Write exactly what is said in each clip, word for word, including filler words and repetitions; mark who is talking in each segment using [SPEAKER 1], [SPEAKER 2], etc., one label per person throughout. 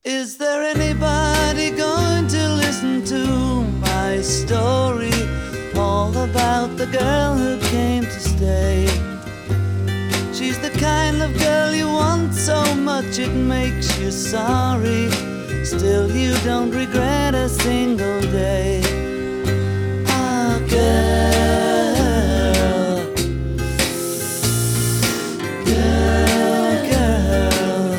[SPEAKER 1] Is there anybody going to listen to my story? All about the girl who came to stay. She's the kind of girl you want so much it makes you sorry. Still you don't regret a single day. Ah, girl, girl, girl.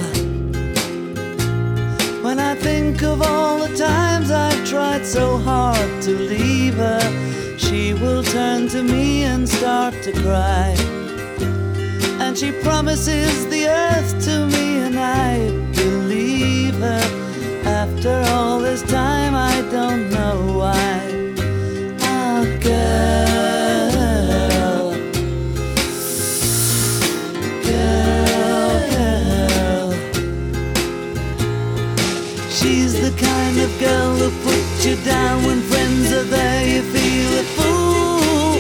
[SPEAKER 1] When I think of all the times I've tried so hard to leave her, she will turn to me and start to cry. And she promises the earth to me, and I believe her. After all this time, I don't know why. Ah, girl, girl, girl. She's the kind of girl who puts you down when friends are there. You feel a fool.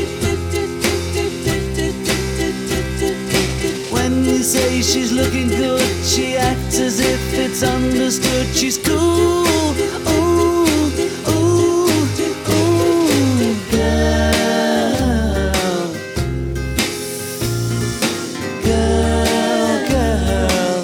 [SPEAKER 1] When you say she's looking good, she acts as if it's understood. She's cool. Ooh, ooh, ooh, girl, girl, girl.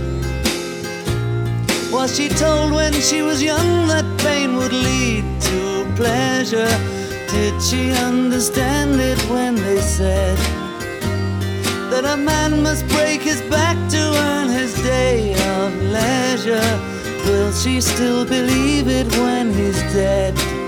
[SPEAKER 1] Was she told when she was young that pain would lead to pleasure? Did she understand it when they said that a man must break his back to earn his day of leisure? Will she still believe it when he's dead?